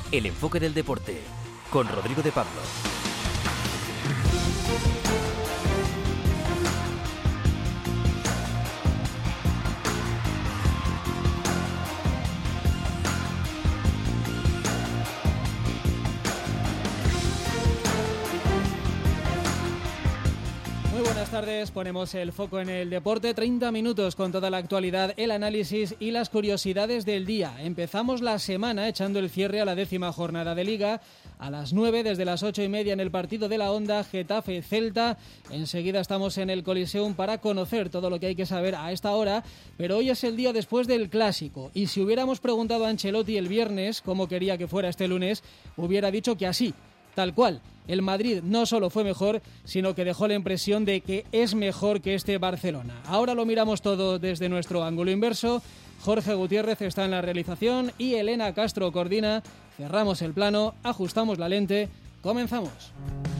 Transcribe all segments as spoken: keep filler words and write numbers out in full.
El enfoque del deporte, con Rodrigo de Pablo. Buenas tardes, ponemos el foco en el deporte, treinta minutos con toda la actualidad, el análisis y las curiosidades del día. Empezamos la semana echando el cierre a la décima jornada de Liga, a las nueve, desde las ocho y media en el partido de la Onda, Getafe-Celta. Enseguida estamos en el Coliseum para conocer todo lo que hay que saber a esta hora, pero hoy es el día después del Clásico, y si hubiéramos preguntado a Ancelotti el viernes cómo quería que fuera este lunes, hubiera dicho que así, tal cual. El Madrid no solo fue mejor, sino que dejó la impresión de que es mejor que este Barcelona. Ahora lo miramos todo desde nuestro ángulo inverso. Jorge Gutiérrez está en la realización y Elena Castro coordina. Cerramos el plano, ajustamos la lente, comenzamos.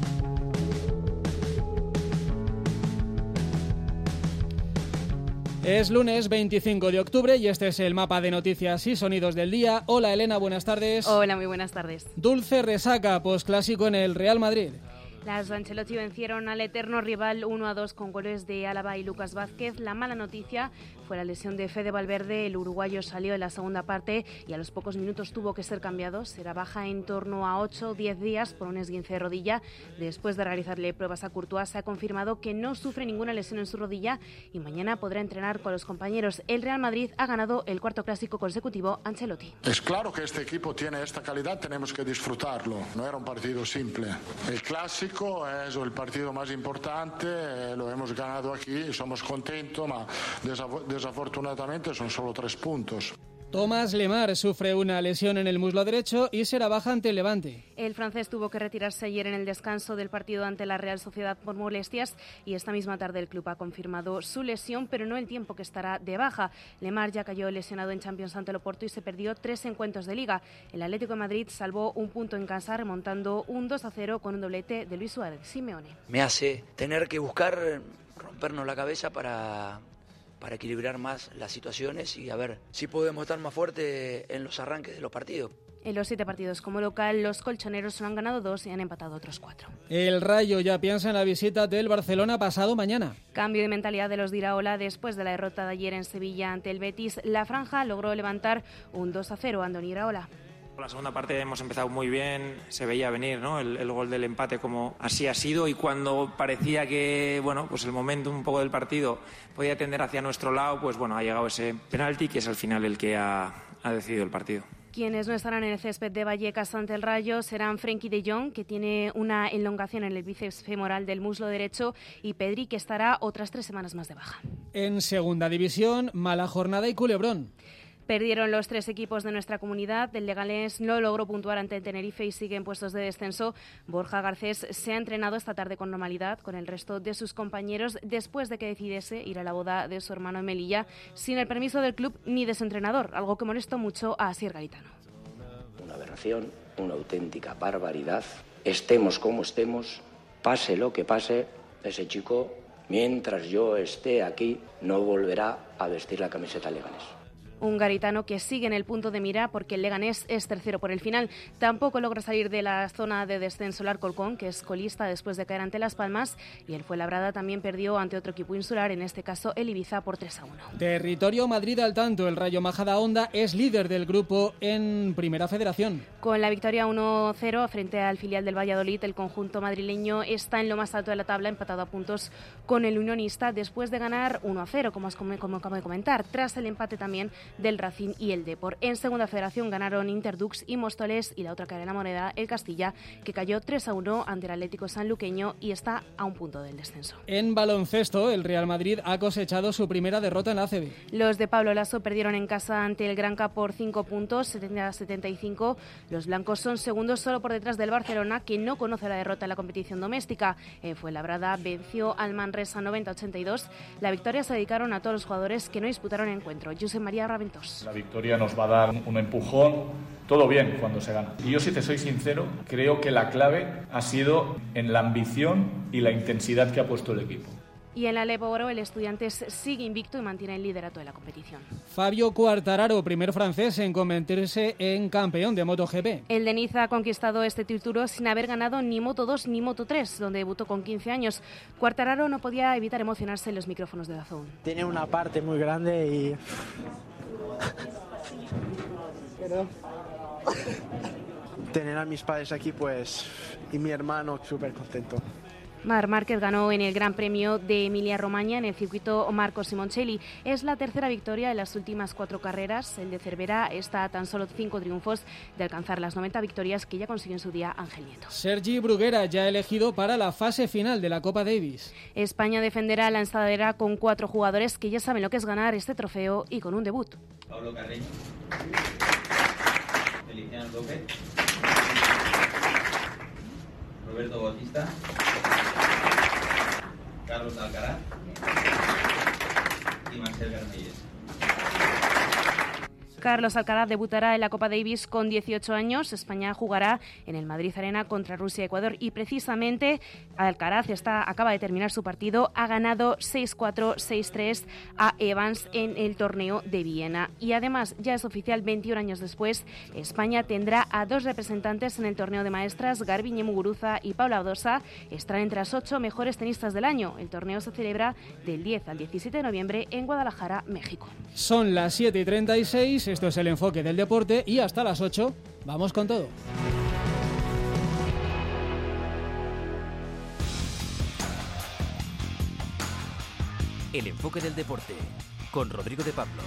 Es lunes veinticinco de octubre y este es el mapa de noticias y sonidos del día. Hola Elena, buenas tardes. Hola, muy buenas tardes. Dulce resaca postclásico en el Real Madrid. Las Ancelotti vencieron al eterno rival uno a dos con goles de Álava y Lucas Vázquez. La mala noticia fue la lesión de Fede Valverde. El uruguayo salió en la segunda parte y a los pocos minutos tuvo que ser cambiado. Será baja en torno a ocho o diez días por un esguince de rodilla. Después de realizarle pruebas a Courtois, se ha confirmado que no sufre ninguna lesión en su rodilla y mañana podrá entrenar con los compañeros. El Real Madrid ha ganado el cuarto clásico consecutivo Ancelotti. Es claro que este equipo tiene esta calidad, tenemos que disfrutarlo. No era un partido simple. El clásico es el partido más importante, lo hemos ganado aquí, somos contentos, pero desafortunadamente son solo tres puntos. Thomas Lemar sufre una lesión en el muslo derecho y será baja ante el Levante. El francés tuvo que retirarse ayer en el descanso del partido ante la Real Sociedad por molestias y esta misma tarde el club ha confirmado su lesión, pero no el tiempo que estará de baja. Lemar ya cayó lesionado en Champions ante el Oporto y se perdió tres encuentros de Liga. El Atlético de Madrid salvó un punto en casa remontando un dos a cero con un doblete de Luis Suárez. Simeone. Me hace tener que buscar rompernos la cabeza para... para equilibrar más las situaciones y a ver si podemos estar más fuertes en los arranques de los partidos. En los siete partidos como local, los colchoneros solo han ganado dos y han empatado otros cuatro. El Rayo ya piensa en la visita del Barcelona pasado mañana. Cambio de mentalidad de los de Iraola después de la derrota de ayer en Sevilla ante el Betis. La franja logró levantar un dos a cero a Andoni Iraola. La segunda parte hemos empezado muy bien, se veía venir, ¿no? el, el gol del empate como así ha sido, y cuando parecía que bueno, pues el momento un poco del partido podía tender hacia nuestro lado, pues bueno, ha llegado ese penalti que es al final el que ha, ha decidido el partido. Quienes no estarán en el césped de Vallecas ante el Rayo serán Frenkie de Jong, que tiene una elongación en el bíceps femoral del muslo derecho, y Pedri, que estará otras tres semanas más de baja. En segunda división, mala jornada y culebrón. Perdieron los tres equipos de nuestra comunidad. El Leganés no logró puntuar ante el Tenerife y sigue en puestos de descenso. Borja Garcés se ha entrenado esta tarde con normalidad con el resto de sus compañeros después de que decidiese ir a la boda de su hermano en Melilla sin el permiso del club ni de su entrenador, algo que molestó mucho a Asier Garitano. Una aberración, una auténtica barbaridad. Estemos como estemos, pase lo que pase, ese chico, mientras yo esté aquí, no volverá a vestir la camiseta Leganés. Un garitano que sigue en el punto de mira porque el Leganés es tercero por el final. Tampoco logra salir de la zona de descenso el Alcorcón, que es colista después de caer ante Las Palmas, y el Fuenlabrada también perdió ante otro equipo insular, en este caso el Ibiza, por tres a uno. Territorio Madrid al tanto, el Rayo Majadahonda es líder del grupo en Primera Federación. Con la victoria uno cero frente al filial del Valladolid, el conjunto madrileño está en lo más alto de la tabla, empatado a puntos con el Unionista después de ganar uno a cero, como, como acabo de comentar, tras el empate también del Racing y el Depor. En Segunda Federación ganaron Interdux y Móstoles, y la otra cara de la moneda, el Castilla, que cayó tres a uno ante el Atlético Sanluqueño y está a un punto del descenso. En baloncesto, el Real Madrid ha cosechado su primera derrota en la A C B. Los de Pablo Lasso perdieron en casa ante el Granca por cinco puntos, setenta a setenta y cinco. Los blancos son segundos solo por detrás del Barcelona, que no conoce la derrota en la competición doméstica. En Fuenlabrada venció al Manresa noventa a ochenta y dos. La victoria se dedicaron a todos los jugadores que no disputaron el encuentro. Josep María Raventós. La victoria nos va a dar un empujón. Todo bien cuando se gana. Y yo, si te soy sincero, creo que la clave ha sido en la ambición y la intensidad que ha puesto el equipo. Y en la Leboro el Estudiantes sigue invicto y mantiene el liderato de la competición. Fabio Quartararo, primer francés en convertirse en campeón de MotoGP. El de Niza ha conquistado este título sin haber ganado ni Moto dos ni Moto tres, donde debutó con quince años. Quartararo no podía evitar emocionarse en los micrófonos de DAZN. Tiene una parte muy grande y... Pero... tener a mis padres aquí, pues, y mi hermano súper contento. Marc Márquez ganó en el Gran Premio de Emilia-Romagna en el circuito Marco Simoncelli. Es la tercera victoria en las últimas cuatro carreras. El de Cervera está a tan solo cinco triunfos de alcanzar las noventa victorias que ya consiguió en su día Ángel Nieto. Sergi Bruguera ya elegido para la fase final de la Copa Davis. España defenderá la lanzadera con cuatro jugadores que ya saben lo que es ganar este trofeo y con un debut. Pablo Carreño, Feliciano López, Roberto Bautista, Carlos Alcaraz y Marcel Garmelles. Carlos Alcaraz debutará en la Copa Davis con dieciocho años. España jugará en el Madrid Arena contra Rusia y Ecuador. Y precisamente Alcaraz está, acaba de terminar su partido. Ha ganado seis cuatro, seis tres a Evans en el torneo de Viena. Y además, ya es oficial, veintiún años después, España tendrá a dos representantes en el torneo de maestras. Garbiñe Muguruza y Paula Badosa estarán entre las ocho mejores tenistas del año. El torneo se celebra del diez al diecisiete de noviembre en Guadalajara, México. Son las siete y treinta y seis. Esto es el enfoque del deporte y hasta las ocho vamos con todo. El enfoque del deporte con Rodrigo de Pablo.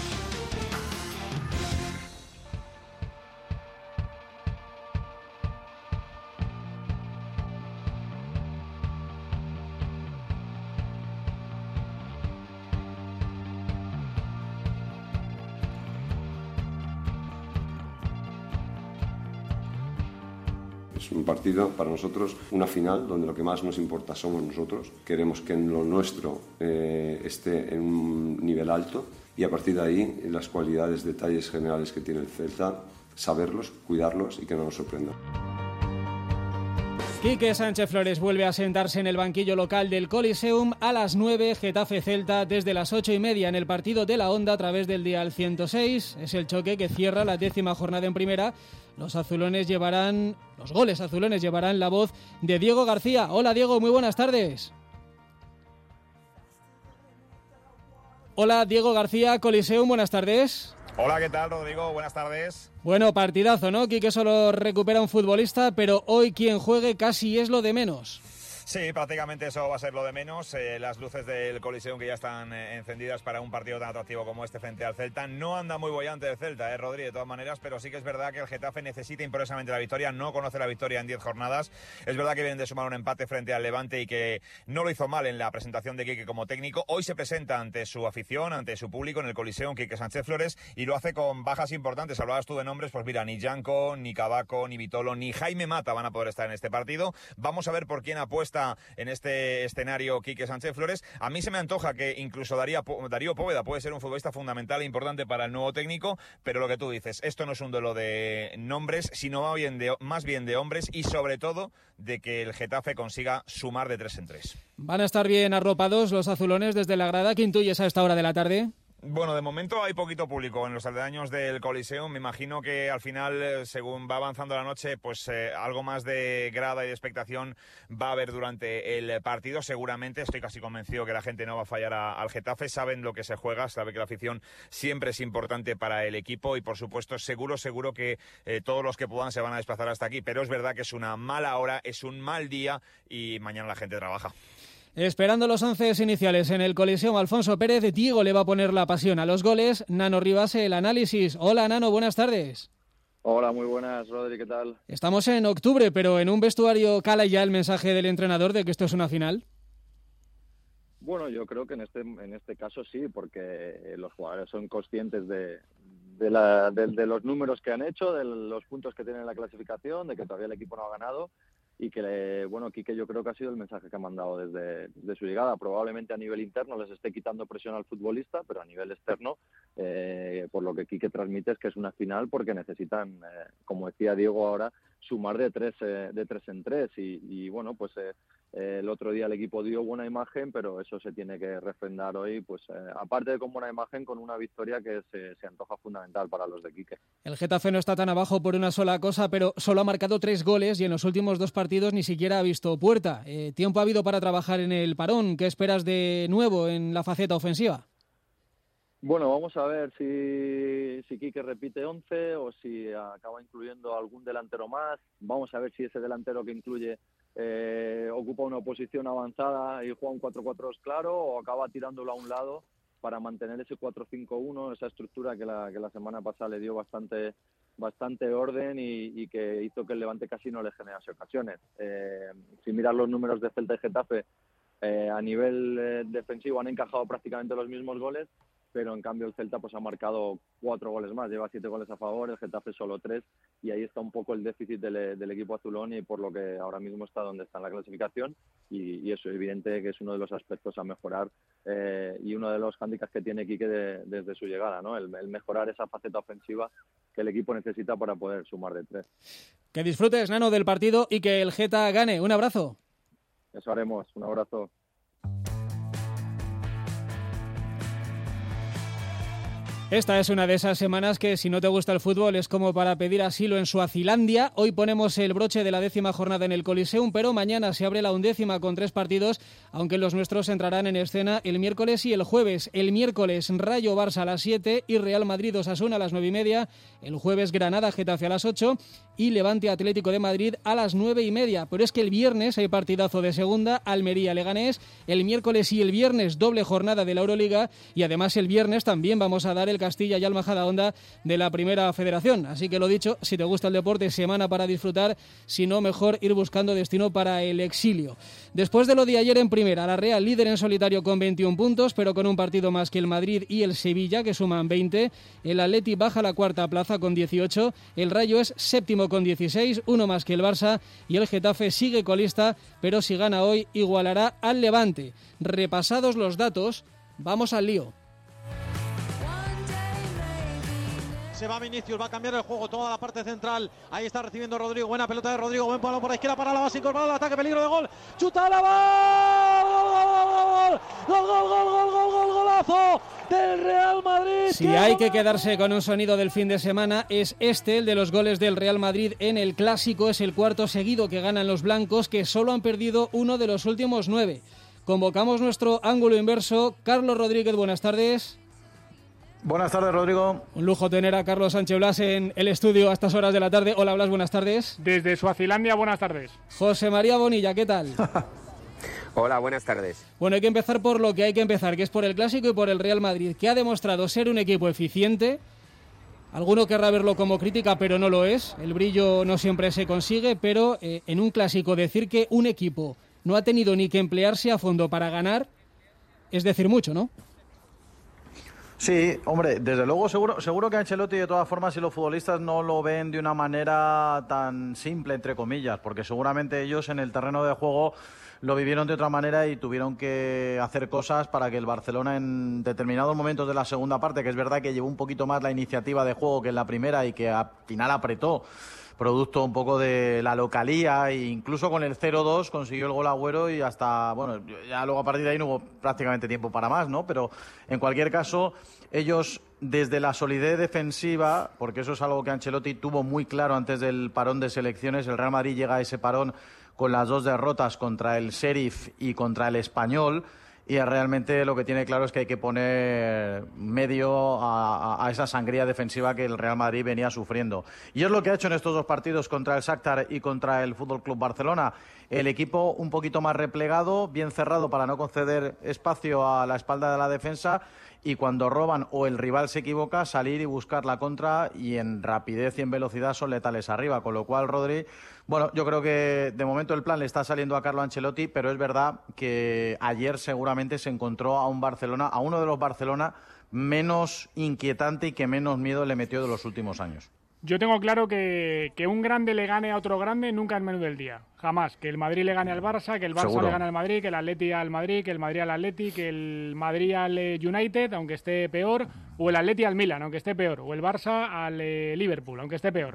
Es un partido para nosotros, una final donde lo que más nos importa somos nosotros. Queremos que en lo nuestro eh, esté en un nivel alto y a partir de ahí las cualidades, detalles generales que tiene el Celta, saberlos, cuidarlos y que no nos sorprendan. Quique Sánchez Flores vuelve a sentarse en el banquillo local del Coliseum a las nueve, Getafe Celta desde las ocho y media en el partido de la Onda a través del dial ciento seis. Es el choque que cierra la décima jornada en primera. Los azulones llevarán, los goles azulones llevarán la voz de Diego García. Hola Diego, muy buenas tardes. Hola Diego García, Coliseum, buenas tardes. Hola, ¿qué tal, Rodrigo? Buenas tardes. Bueno, partidazo, ¿no? Quique solo recupera un futbolista, pero hoy quien juegue casi es lo de menos. Sí, prácticamente eso va a ser lo de menos. Eh, las luces del Coliseum que ya están eh, encendidas para un partido tan atractivo como este frente al Celta. No anda muy bollante el Celta, eh, Rodri, de todas maneras, pero sí que es verdad que el Getafe necesita imperiosamente la victoria. No conoce la victoria en diez jornadas. Es verdad que vienen de sumar un empate frente al Levante y que no lo hizo mal en la presentación de Quique como técnico. Hoy se presenta ante su afición, ante su público en el Coliseum, Quique Sánchez Flores, y lo hace con bajas importantes. Hablabas tú de nombres, pues mira, ni Janko, ni Cavaco, ni Vitolo, ni Jaime Mata van a poder estar en este partido. Vamos a ver por quién apuesta en este escenario Quique Sánchez Flores. A mí se me antoja que incluso Darío, Darío Póveda puede ser un futbolista fundamental e importante para el nuevo técnico, pero lo que tú dices, esto no es un duelo de nombres, sino más bien de, más bien de hombres y sobre todo de que el Getafe consiga sumar de tres en tres. ¿Van a estar bien arropados los azulones desde la grada? ¿Qué intuyes a esta hora de la tarde? Bueno, de momento hay poquito público en los aledaños del Coliseum. Me imagino que al final, según va avanzando la noche, pues eh, algo más de grada y de expectación va a haber durante el partido. Seguramente, estoy casi convencido que la gente no va a fallar a, al Getafe. Saben lo que se juega, sabe que la afición siempre es importante para el equipo y, por supuesto, seguro, seguro que eh, todos los que puedan se van a desplazar hasta aquí. Pero es verdad que es una mala hora, es un mal día y mañana la gente trabaja. Esperando los once iniciales en el Coliseum Alfonso Pérez, Diego le va a poner la pasión a los goles. Nano Rivas, el análisis. Hola, Nano, buenas tardes. Hola, muy buenas, Rodri, ¿qué tal? Estamos en octubre, pero en un vestuario cala ya el mensaje del entrenador de que esto es una final. Bueno, yo creo que en este en este caso sí, porque los jugadores son conscientes de, de, la, de, de los números que han hecho, de los puntos que tienen en la clasificación, de que todavía el equipo no ha ganado. Y que, bueno, Quique yo creo que ha sido el mensaje que ha mandado desde, desde su llegada. Probablemente a nivel interno les esté quitando presión al futbolista, pero a nivel externo, eh, por lo que Quique transmite es que es una final porque necesitan, eh, como decía Diego ahora, sumar de tres, eh, de tres en tres. Y, y bueno, pues eh, Eh, el otro día el equipo dio buena imagen, pero eso se tiene que refrendar hoy, pues eh, aparte de con buena imagen, con una victoria que se, se antoja fundamental para los de Quique. El Getafe no está tan abajo por una sola cosa, pero solo ha marcado tres goles y en los últimos dos partidos ni siquiera ha visto puerta. Eh, ¿Tiempo ha habido para trabajar en el parón? ¿Qué esperas de nuevo en la faceta ofensiva? Bueno, vamos a ver si, si Quique repite once o si acaba incluyendo algún delantero más. Vamos a ver si ese delantero que incluye eh, ocupa una posición avanzada y juega un cuatro cuatro dos claro, o acaba tirándolo a un lado para mantener ese cuatro cinco uno, esa estructura que la, que la semana pasada le dio bastante bastante orden y, y que hizo que el Levante casi no le generase ocasiones. Eh, si miras los números de Celta y Getafe, eh, a nivel eh, defensivo han encajado prácticamente los mismos goles, pero en cambio el Celta pues ha marcado cuatro goles más, lleva siete goles a favor, el Getafe solo tres, y ahí está un poco el déficit del, del equipo azulón y por lo que ahora mismo está donde está en la clasificación, y, y eso es evidente que es uno de los aspectos a mejorar eh, y uno de los hándicaps que tiene Quique de, desde su llegada, ¿no? El, el mejorar esa faceta ofensiva que el equipo necesita para poder sumar de tres. Que disfrutes, Nano, del partido y que el Geta gane. Un abrazo. Eso haremos, un abrazo. Esta es una de esas semanas que, si no te gusta el fútbol, es como para pedir asilo en Suazilandia. Hoy ponemos el broche de la décima jornada en el Coliseum, pero mañana se abre la undécima con tres partidos, aunque los nuestros entrarán en escena el miércoles y el jueves. El miércoles, Rayo Barça a las siete y Real Madrid Osasuna a las nueve y media. El jueves, Granada Getafe a las ocho y Levante Atlético de Madrid a las nueve y media. Pero es que el viernes hay partidazo de segunda, Almería Leganés. El miércoles y el viernes, doble jornada de la Euroliga, y además el viernes también vamos a dar el Castilla y Al Majadahonda de la Primera Federación. Así que lo dicho, si te gusta el deporte, semana para disfrutar, si no, mejor ir buscando destino para el exilio. Después de lo de ayer en Primera, la Real líder en solitario con veintiún puntos, pero con un partido más que el Madrid y el Sevilla, que suman veinte. El Atleti baja a la cuarta plaza con dieciocho, el Rayo es séptimo con dieciséis, uno más que el Barça, y el Getafe sigue colista, pero si gana hoy igualará al Levante. Repasados los datos, vamos al lío. Se va Vinicius, va a cambiar el juego, toda la parte central. Ahí está recibiendo Rodrigo, buena pelota de Rodrigo, buen palo por la izquierda para la base, incorporado al ataque, peligro de gol. ¡Chuta la gol! ¡Gol, gol, gol, gol, gol, gol, golazo del Real Madrid! Si hay que quedarse con un sonido del fin de semana, es este, el de los goles del Real Madrid en el Clásico. Es el cuarto seguido que ganan los blancos, que solo han perdido uno de los últimos nueve. Convocamos nuestro ángulo inverso. Carlos Rodríguez, buenas tardes. Buenas tardes, Rodrigo. Un lujo tener a Carlos Sánchez Blas en el estudio a estas horas de la tarde. Hola, Blas, buenas tardes. Desde Suazilandia, buenas tardes. José María Bonilla, ¿qué tal? Hola, buenas tardes. Bueno, hay que empezar por lo que hay que empezar, que es por el Clásico y por el Real Madrid, que ha demostrado ser un equipo eficiente. Alguno querrá verlo como crítica, pero no lo es. El brillo no siempre se consigue, pero eh, en un Clásico decir que un equipo no ha tenido ni que emplearse a fondo para ganar es decir mucho, ¿no? Sí, hombre, desde luego seguro seguro que Ancelotti, de todas formas, y los futbolistas no lo ven de una manera tan simple, entre comillas, porque seguramente ellos en el terreno de juego lo vivieron de otra manera y tuvieron que hacer cosas para que el Barcelona en determinados momentos de la segunda parte, que es verdad que llevó un poquito más la iniciativa de juego que en la primera y que al final apretó, producto un poco de la localía, e incluso con el cero dos consiguió el gol Agüero y hasta, bueno, ya luego a partir de ahí no hubo prácticamente tiempo para más, ¿no? Pero en cualquier caso, ellos desde la solidez defensiva, porque eso es algo que Ancelotti tuvo muy claro antes del parón de selecciones, el Real Madrid llega a ese parón con las dos derrotas contra el Sheriff y contra el Español, y realmente lo que tiene claro es que hay que poner medio a, a esa sangría defensiva que el Real Madrid venía sufriendo. Y es lo que ha hecho en estos dos partidos contra el Shakhtar y contra el F C Barcelona. El equipo un poquito más replegado, bien cerrado para no conceder espacio a la espalda de la defensa, y cuando roban o el rival se equivoca, salir y buscar la contra, y en rapidez y en velocidad son letales arriba, con lo cual, Rodri, bueno, yo creo que de momento el plan le está saliendo a Carlo Ancelotti, pero es verdad que ayer seguramente se encontró a un Barcelona, a uno de los Barcelona menos inquietante y que menos miedo le metió de los últimos años. Yo tengo claro que, que un grande le gane a otro grande nunca en menú del día. Jamás. Que el Madrid le gane al Barça, que el Barça Seguro. le gane al Madrid, que el Atleti al Madrid, que el Madrid al Atleti, que el Madrid al United, aunque esté peor, o el Atleti al Milan, aunque esté peor, o el Barça al eh, Liverpool, aunque esté peor.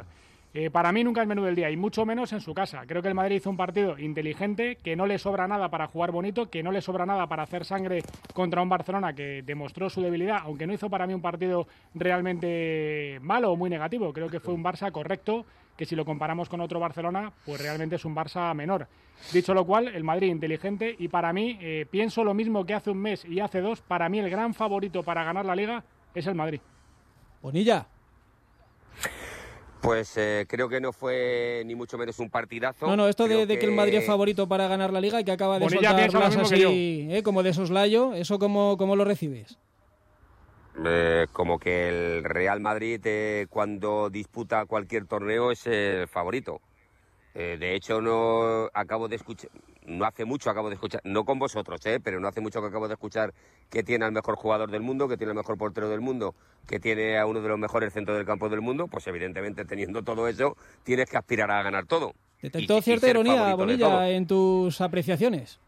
Eh, para mí nunca es menú del día, y mucho menos en su casa. Creo que el Madrid hizo un partido inteligente, que no le sobra nada para jugar bonito, que no le sobra nada para hacer sangre contra un Barcelona que demostró su debilidad, aunque no hizo para mí un partido realmente malo o muy negativo. Creo que fue un Barça correcto, que si lo comparamos con otro Barcelona, pues realmente es un Barça menor. Dicho lo cual, el Madrid inteligente, y para mí, eh, pienso lo mismo que hace un mes y hace dos, para mí el gran favorito para ganar la Liga es el Madrid. Bonilla. Pues eh, creo que no fue ni mucho menos un partidazo. No, no, esto de, que... de que el Madrid es favorito para ganar la Liga y que acaba de Bonilla soltar Blas así, eh, como de soslayo, ¿eso cómo, cómo lo recibes? Eh, como que el Real Madrid eh, cuando disputa cualquier torneo es el favorito. Eh, de hecho, no acabo de escuchar, no hace mucho acabo de escuchar, no con vosotros, eh, pero no hace mucho que acabo de escuchar que tiene al mejor jugador del mundo, que tiene al mejor portero del mundo, que tiene a uno de los mejores centros del campo del mundo. Pues evidentemente, teniendo todo eso, tienes que aspirar a ganar todo. ¿Detectó cierta ironía, Bonilla, en tus apreciaciones?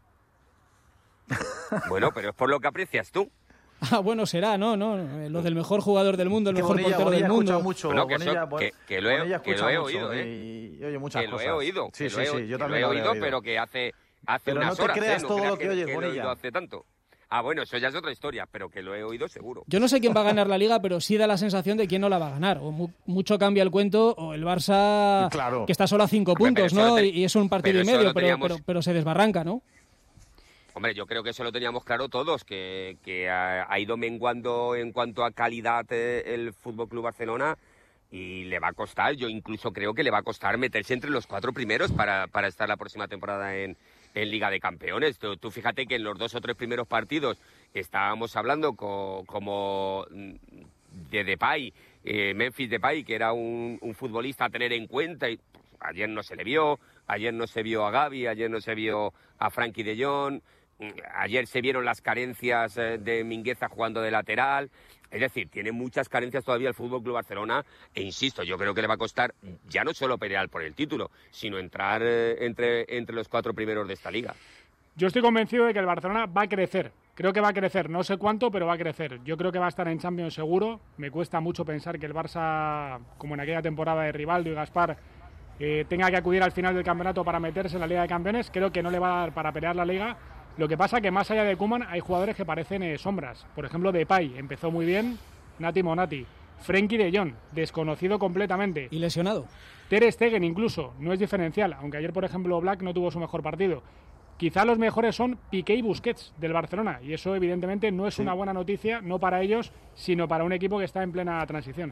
Bueno, pero es por lo que aprecias tú. Ah, bueno, será, ¿no? no Lo del mejor jugador del mundo, el que mejor Bonilla, portero Bonilla del mundo. Mucho, bueno, que, Bonilla, eso, que, que lo he, que lo he oído, ¿eh? Y, y oye muchas que cosas. lo he oído, sí, que sí, lo he, sí, yo que también lo he oído, oído, pero que hace, hace pero unas no te horas, creas ¿eh? todo no lo que, que oyes, que lo he Bonilla. oído hace tanto. Ah, bueno, eso ya es otra historia, pero que lo he oído seguro. Yo no sé quién va a ganar la Liga, pero sí da la sensación de quién no la va a ganar. O mu mucho cambia el cuento, o el Barça, claro, que está solo a cinco Hombre, puntos, ¿no? Te... Y es un partido pero y medio, teníamos... pero, pero, pero se desbarranca, ¿no? Hombre, yo creo que eso lo teníamos claro todos, que, que ha, ha ido menguando en cuanto a calidad eh, el F C Barcelona, y le va a costar, yo incluso creo que le va a costar meterse entre los cuatro primeros para, para estar la próxima temporada en, en Liga de Campeones. Tú, tú fíjate que en los dos o tres primeros partidos estábamos hablando co, como de Depay, eh, Memphis Depay, que era un, un futbolista a tener en cuenta, y pues, ayer no se le vio, ayer no se vio a Gavi, ayer no se vio a Frenkie de Jong. Ayer se vieron las carencias de Mingueza jugando de lateral. Es decir, tiene muchas carencias todavía el F C Barcelona, e insisto, yo creo que le va a costar ya no solo pelear por el título, sino entrar entre, entre los cuatro primeros de esta liga. Yo estoy convencido de que el Barcelona va a crecer. Creo que va a crecer, no sé cuánto, pero va a crecer. Yo creo que va a estar en Champions seguro. Me cuesta mucho pensar que el Barça, como en aquella temporada de Rivaldo y Gaspar, eh, tenga que acudir al final del campeonato para meterse en la Liga de Campeones. Creo que no le va a dar para pelear la Liga. Lo que pasa que más allá de Koeman hay jugadores que parecen eh, sombras. Por ejemplo, Depay empezó muy bien, Nati Monati. Frenkie de Jong, desconocido completamente. Y lesionado. Ter Stegen incluso, no es diferencial, aunque ayer, por ejemplo, Black no tuvo su mejor partido. Quizá los mejores son Piqué y Busquets del Barcelona, y eso evidentemente no es sí. una buena noticia, no para ellos, sino para un equipo que está en plena transición.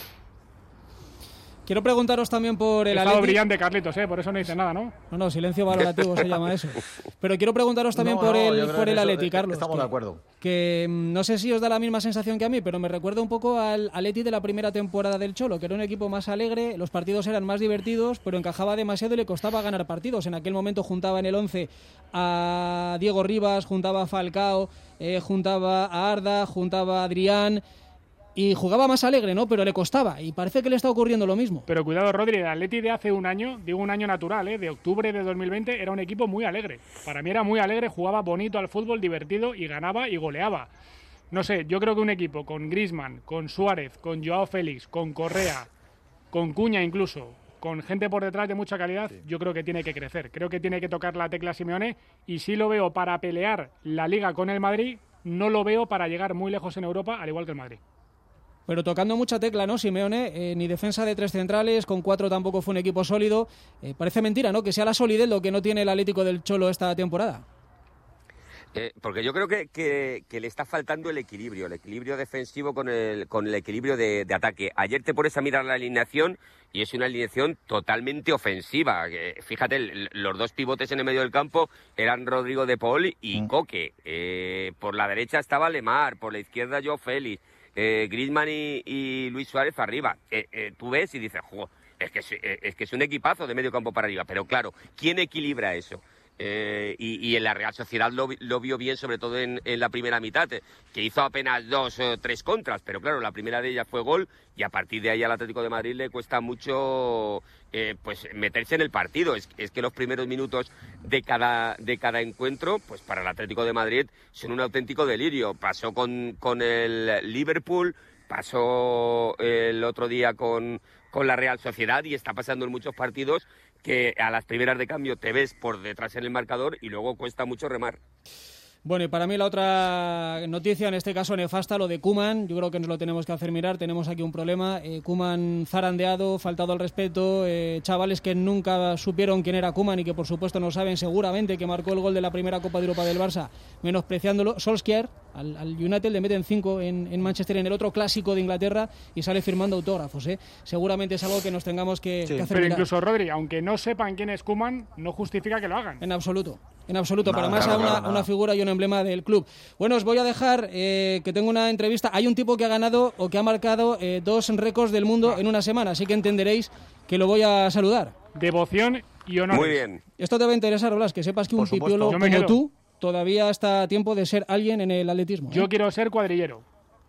Quiero preguntaros también por el He Atleti. brillante, Carlitos, ¿eh? Por eso no dice nada, ¿no? No, no, silencio valorativo se llama eso. Pero quiero preguntaros también no, por no, el, por el Atleti, Carlos. Estamos que, de acuerdo. Que no sé si os da la misma sensación que a mí, pero me recuerda un poco al Atleti de la primera temporada del Cholo, que era un equipo más alegre, los partidos eran más divertidos, pero encajaba demasiado y le costaba ganar partidos. En aquel momento juntaba en el once a Diego Rivas, juntaba a Falcao, eh, juntaba a Arda, juntaba a Adrián... Y jugaba más alegre, ¿no? Pero le costaba. Y parece que le está ocurriendo lo mismo. Pero cuidado, Rodri, el Atleti de hace un año, digo un año natural, ¿eh? De octubre de dos mil veinte, era un equipo muy alegre. Para mí era muy alegre, jugaba bonito al fútbol, divertido, y ganaba y goleaba. No sé, yo creo que un equipo con Griezmann, con Suárez, con Joao Félix, con Correa, con Cuña incluso, con gente por detrás de mucha calidad, sí. Yo creo que tiene que crecer. Creo que tiene que tocar la tecla Simeone, y sí lo veo para pelear la Liga con el Madrid, no lo veo para llegar muy lejos en Europa, al igual que el Madrid. Pero tocando mucha tecla, ¿no, Simeone? Eh, ni defensa de tres centrales, con cuatro tampoco fue un equipo sólido. Eh, parece mentira, ¿no?, que sea la solidez lo que no tiene el Atlético del Cholo esta temporada. Eh, porque yo creo que, que, que le está faltando el equilibrio, el equilibrio defensivo con el, con el equilibrio de, de ataque. Ayer te pones a mirar la alineación y es una alineación totalmente ofensiva. Eh, fíjate, el, los dos pivotes en el medio del campo eran Rodrigo de Paul y mm. Coque. Eh, por la derecha estaba Lemar, por la izquierda Joao Félix. Eh, Griezmann y, y Luis Suárez arriba. Eh, eh, tú ves y dices, jo, es que es, es que es un equipazo de medio campo para arriba. Pero claro, ¿quién equilibra eso? Eh, y, y en la Real Sociedad lo, lo vio bien, sobre todo en, en la primera mitad, eh, que hizo apenas dos o tres contras, pero claro, la primera de ellas fue gol, y a partir de ahí al Atlético de Madrid le cuesta mucho eh, pues meterse en el partido. Es, es que los primeros minutos de cada, de cada encuentro, pues para el Atlético de Madrid son un auténtico delirio. Pasó con, con el Liverpool, pasó el otro día con, con la Real Sociedad y está pasando en muchos partidos que a las primeras de cambio te ves por detrás en el marcador y luego cuesta mucho remar. Bueno, y para mí la otra noticia, en este caso nefasta, lo de Koeman. Yo creo que nos lo tenemos que hacer mirar. Tenemos aquí un problema. Eh, Koeman zarandeado, faltado al respeto. Eh, chavales que nunca supieron quién era Koeman y que por supuesto no saben seguramente que marcó el gol de la primera Copa de Europa del Barça, menospreciándolo. Solskjaer, al, al United le meten cinco en, en Manchester, en el otro clásico de Inglaterra, y sale firmando autógrafos. ¿eh? Seguramente es algo que nos tengamos que, sí. que hacer Pero mirar. incluso, Rodri, aunque no sepan quién es Koeman, no justifica que lo hagan. En absoluto. En absoluto, nada, para más claro, a una, claro, una figura y un emblema del club. Bueno, os voy a dejar eh, que tengo una entrevista. Hay un tipo que ha ganado o que ha marcado eh, dos récords del mundo en una semana, así que entenderéis que lo voy a saludar. Devoción y honor. Muy bien. Esto te va a interesar, Blas, que sepas que un pipiolo como quedo. tú todavía está a tiempo de ser alguien en el atletismo. ¿eh? Yo quiero ser cuadrillero.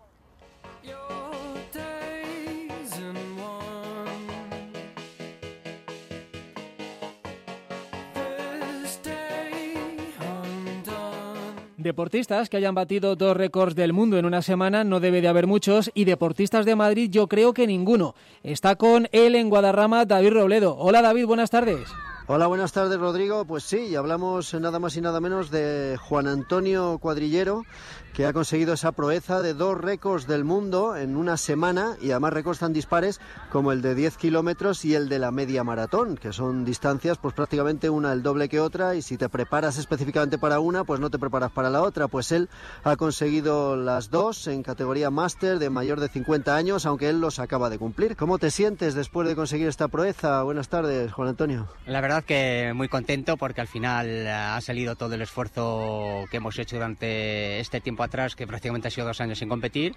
Deportistas que hayan batido dos récords del mundo en una semana no debe de haber muchos, y deportistas de Madrid yo creo que ninguno. Está con él en Guadarrama David Robledo. Hola David, buenas tardes. Hola, buenas tardes Rodrigo. Pues sí, hablamos nada más y nada menos de Juan Antonio Cuadrillero, que ha conseguido esa proeza de dos récords del mundo en una semana, y además récords tan dispares como el de diez kilómetros y el de la media maratón, que son distancias pues prácticamente una el doble que otra, y si te preparas específicamente para una, pues no te preparas para la otra. Pues él ha conseguido las dos en categoría máster de mayor de cincuenta años, aunque él los acaba de cumplir. ¿Cómo te sientes después de conseguir esta proeza? Buenas tardes, Juan Antonio. La verdad que muy contento, porque al final ha salido todo el esfuerzo que hemos hecho durante este tiempo atrás, que prácticamente ha sido dos años sin competir,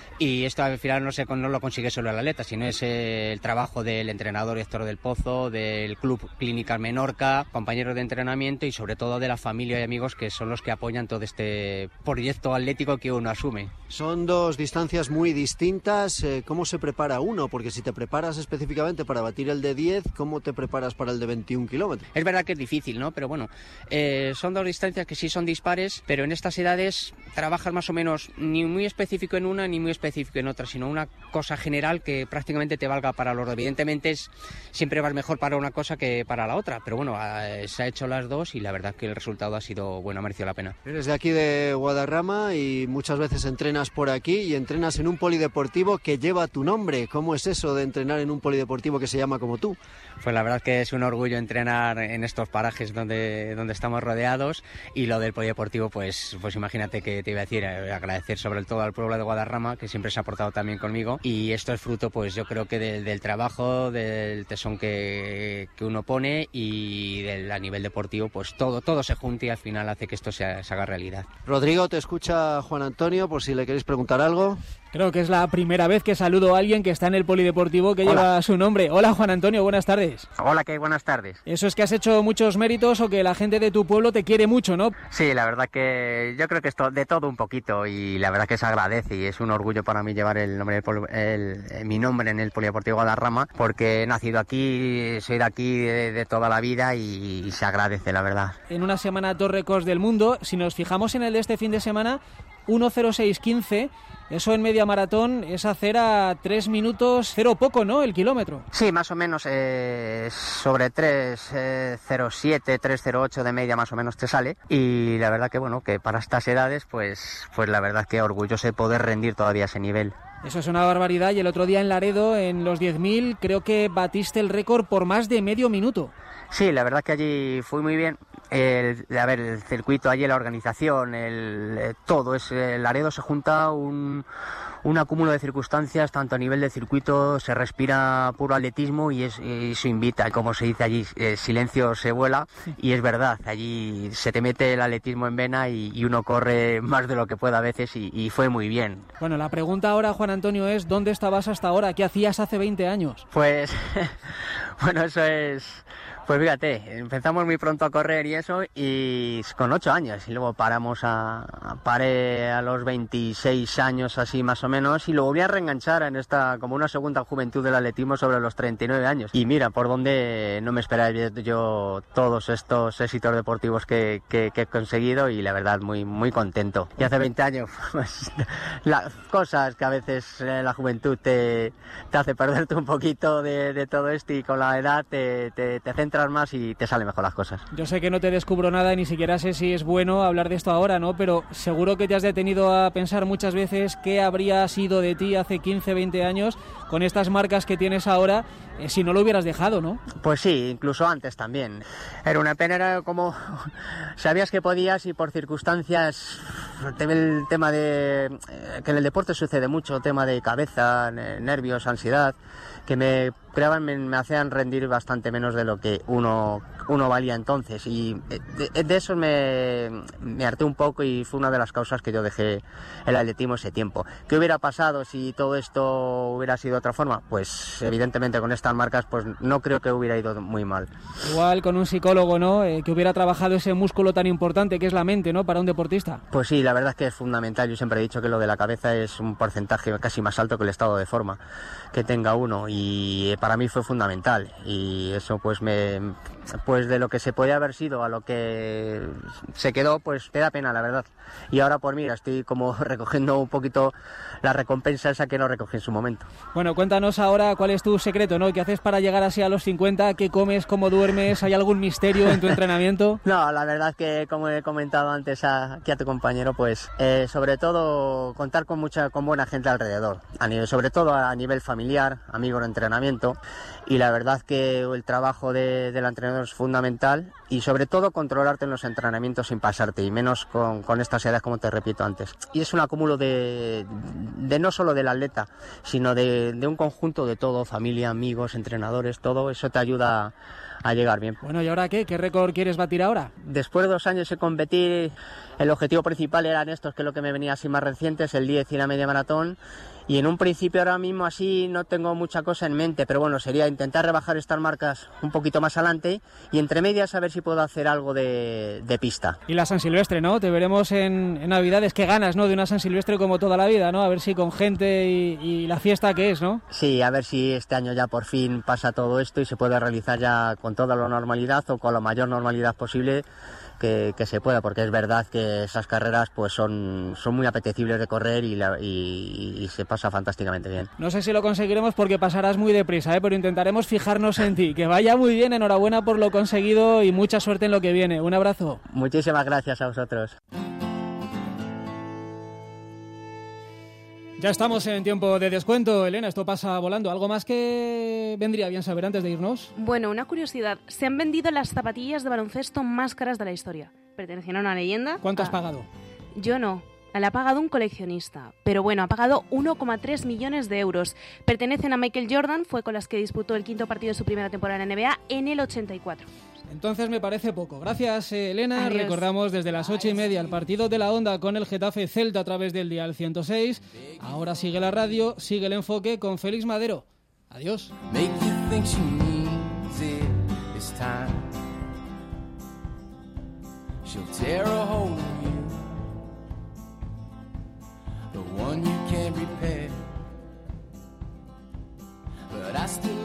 y esto al final no, se, no lo consigue solo el atleta, sino es el trabajo del entrenador Héctor del Pozo, del Club Clínica Menorca, compañeros de entrenamiento y sobre todo de la familia y amigos, que son los que apoyan todo este proyecto atlético que uno asume. Son dos distancias muy distintas. ¿Cómo se prepara uno? Porque si te preparas específicamente para batir el de diez, ¿cómo te preparas para el de veintiún kilómetros? Es verdad que es difícil, ¿no? Pero bueno, eh, son dos distancias que sí son dispares, pero en estas edades trabajas más o menos ni muy específico en una ni muy específico en otra, sino una cosa general que prácticamente te valga para los dos. Evidentemente es, siempre vas mejor para una cosa que para la otra, pero bueno, eh, se ha hecho las dos y la verdad que el resultado ha sido bueno, ha merecido la pena. Eres de aquí de Guadarrama y muchas veces entrenas por aquí y entrenas en un polideportivo que lleva tu nombre. ¿Cómo es eso de entrenar en un polideportivo que se llama como tú? Pues la verdad que es un orgullo entrenar en estos parajes donde, donde estamos rodeados, y lo del polideportivo, pues, pues imagínate que te iba a decir, agradecer sobre todo al pueblo de Guadarrama, que siempre se ha portado también conmigo, y esto es fruto, pues yo creo que del, del trabajo, del tesón que, que uno pone, y del, a nivel deportivo, pues todo, todo se junta y al final hace que esto se, se haga realidad. Rodrigo, te escucha Juan Antonio, por si le queréis preguntar algo. Creo que es la primera vez que saludo a alguien que está en el polideportivo que Hola. lleva su nombre. Hola Juan Antonio, buenas tardes. Hola, ¿qué? Buenas tardes. Eso es que has hecho muchos méritos o que la gente de tu pueblo te quiere mucho, ¿no? Sí, la verdad que yo creo que es de todo un poquito, y la verdad que se agradece, y es un orgullo para mí llevar el nombre del el, el, mi nombre en el Polideportivo Guadarrama, porque he nacido aquí, soy de aquí de, de toda la vida, y, y se agradece, la verdad. En una semana dos récords del mundo. Si nos fijamos en el de este fin de semana, uno cero seis quince. Eso en media maratón es hacer a tres minutos cero poco, ¿no? El kilómetro. Sí, más o menos eh, sobre tres cero siete, tres cero ocho de media más o menos te sale. Y la verdad que bueno, que para estas edades, pues, pues la verdad que orgulloso de poder rendir todavía ese nivel. Eso es una barbaridad. Y el otro día en Laredo, en los diez mil, creo que batiste el récord por más de medio minuto. Sí, la verdad que allí fui muy bien. El, a ver, el circuito allí, la organización, el, eh, todo, es, el Laredo se junta un, un acúmulo de circunstancias, tanto a nivel de circuito, se respira puro atletismo y, es, y eso invita, como se dice allí, eh, silencio se vuela, y es verdad, allí se te mete el atletismo en vena y, y uno corre más de lo que puede a veces, y, y fue muy bien. Bueno, la pregunta ahora, Juan Antonio, es ¿dónde estabas hasta ahora? ¿Qué hacías hace veinte años? Pues, bueno, eso es... Pues fíjate, empezamos muy pronto a correr y eso, y con ocho años, y luego paramos a, a paré a los veintiséis años así más o menos, y lo volví a reenganchar en esta, como una segunda juventud del atletismo sobre los treinta y nueve años. Y mira, por donde no me esperaba yo todos estos éxitos deportivos que, que, que he conseguido, y la verdad muy, muy contento. Y hace veinte años, pues, las cosas que a veces eh, la juventud te, te hace perderte un poquito de, de todo esto, y con la edad te, te, te centras más y te salen mejor las cosas. Yo sé que no te descubro nada y ni siquiera sé si es bueno hablar de esto ahora, ¿no? Pero seguro que te has detenido a pensar muchas veces qué habría sido de ti hace quince, veinte años con estas marcas que tienes ahora, eh, si no lo hubieras dejado, ¿no? Pues sí, incluso antes también. Era una pena, era como sabías que podías y por circunstancias, el tema de eh, que en el deporte sucede mucho, tema de cabeza, nervios, ansiedad, que me creaban, me, me hacían rendir bastante menos de lo que uno, uno valía entonces, y de, de eso me, me harté un poco, y fue una de las causas que yo dejé el atletismo ese tiempo. ¿Qué hubiera pasado si todo esto hubiera sido de otra forma? Pues evidentemente con estas marcas pues no creo que hubiera ido muy mal. Igual con un psicólogo, ¿no? Eh, que hubiera trabajado ese músculo tan importante que es la mente, ¿no? Para un deportista. Pues sí, la verdad es que es fundamental. Yo siempre he dicho que lo de la cabeza es un porcentaje casi más alto que el estado de forma que tenga uno, y para mí fue fundamental, y eso pues me pues de lo que se podía haber sido a lo que se quedó, pues te da pena, la verdad. Y ahora pues mira, estoy como recogiendo un poquito la recompensa esa que no recogí en su momento. Bueno, cuéntanos ahora cuál es tu secreto, ¿no? ¿Qué haces para llegar así a los cincuenta? ¿Qué comes? ¿Cómo duermes? ¿Hay algún misterio en tu entrenamiento? No, la verdad es que, como he comentado antes a, aquí a tu compañero, pues eh, sobre todo contar con mucha, con buena gente alrededor, a nivel, sobre todo a nivel familiar, amigos de entrenamiento, y la verdad que el trabajo de, del entrenador es fundamental, y sobre todo controlarte en los entrenamientos sin pasarte, y menos con, con estas edades, como te repito antes. Y es un acúmulo de, de no solo del atleta, sino de, de un conjunto de todo, familia, amigos, entrenadores, todo eso te ayuda a, a llegar bien. Bueno, ¿y ahora qué? ¿Qué récord quieres batir ahora? Después de dos años de competir, el objetivo principal eran estos, que es lo que me venía así más recientes, el diez y la media maratón. Y en un principio ahora mismo así no tengo mucha cosa en mente, pero bueno, sería intentar rebajar estas marcas un poquito más adelante, y entre medias a ver si puedo hacer algo de, de pista. Y la San Silvestre, ¿no? Te veremos en, en Navidades. Qué ganas, ¿no? De una San Silvestre como toda la vida, ¿no? A ver si con gente y, y la fiesta que es, ¿no? Sí, a ver si este año ya por fin pasa todo esto y se puede realizar ya con toda la normalidad, o con la mayor normalidad posible que, que se pueda, porque es verdad que esas carreras pues son, son muy apetecibles de correr, y, la, y, y se pasa fantásticamente bien. No sé si lo conseguiremos porque pasarás muy deprisa, ¿eh? Pero intentaremos fijarnos en ti. Que vaya muy bien, enhorabuena por lo conseguido y mucha suerte en lo que viene. Un abrazo. Muchísimas gracias a vosotros. Ya estamos en tiempo de descuento, Elena, esto pasa volando. ¿Algo más que vendría bien saber antes de irnos? Bueno, una curiosidad. Se han vendido las zapatillas de baloncesto más caras de la historia. Pertenecían a una leyenda. ¿Cuánto has ah, pagado? Yo no. La ha pagado un coleccionista. Pero bueno, ha pagado uno coma tres millones de euros. Pertenecen a Michael Jordan, fue con las que disputó el quinto partido de su primera temporada en N B A en el ochenta y cuatro. Entonces me parece poco. Gracias, Elena. Adiós. Recordamos desde las ocho y media el partido de la Onda con el Getafe Celta a través del dial ciento seis. Ahora sigue la radio, sigue el enfoque con Félix Madero. Adiós. Make you think she needs it this time. She'll tear a hole in you, the one you can't repair. But I still